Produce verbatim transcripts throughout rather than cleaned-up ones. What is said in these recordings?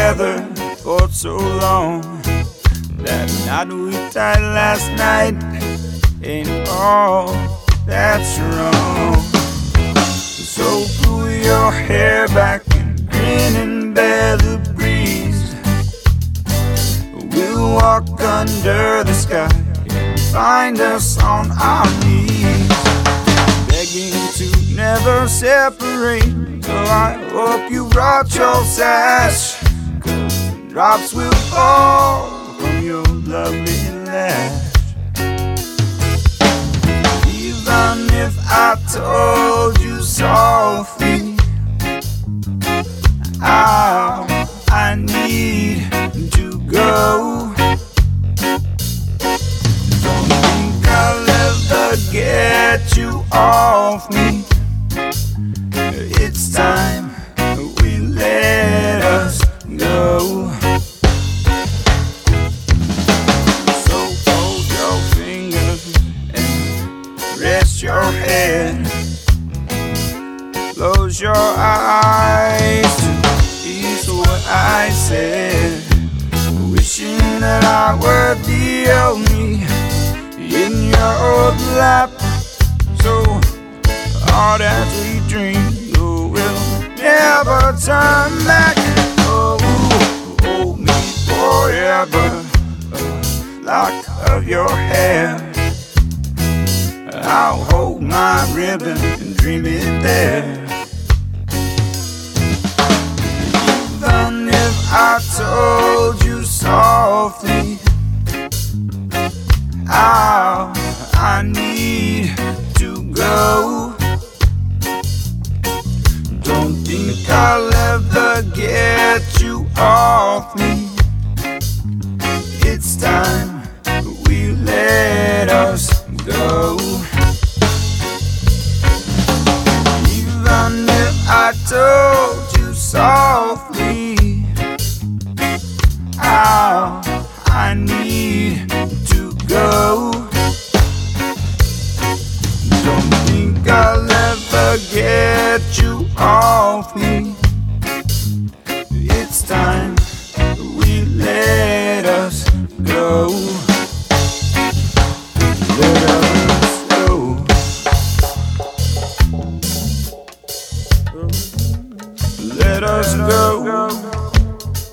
together for so long. That night we died last night ain't all that's wrong. So pull your hair back and grin and bear the breeze. We'll walk under the sky and find us on our knees, begging to never separate. So I hope you brought your sash, 'cause the drops will fall from your lovely lash. Even if I told you softly how I need to go, don't think I'll ever get you off me. It's time we let us go. So hold your fingers and rest your head. Close your eyes to ease what I said. Wishing that I were the only in your lap. So hard as we dream, oh, we'll never turn back. Oh, hold me forever, a lock of your hair. I'll hold my ribbon and dream it there. Even if I told you softly how I need to go, don't think I'll ever get you off me. It's time we let us go. Even if I told you softly how I need to go, don't think I'll ever get you off me. It's time we let us go. Let us go. Let us go.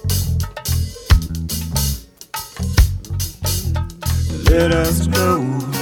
Let us go.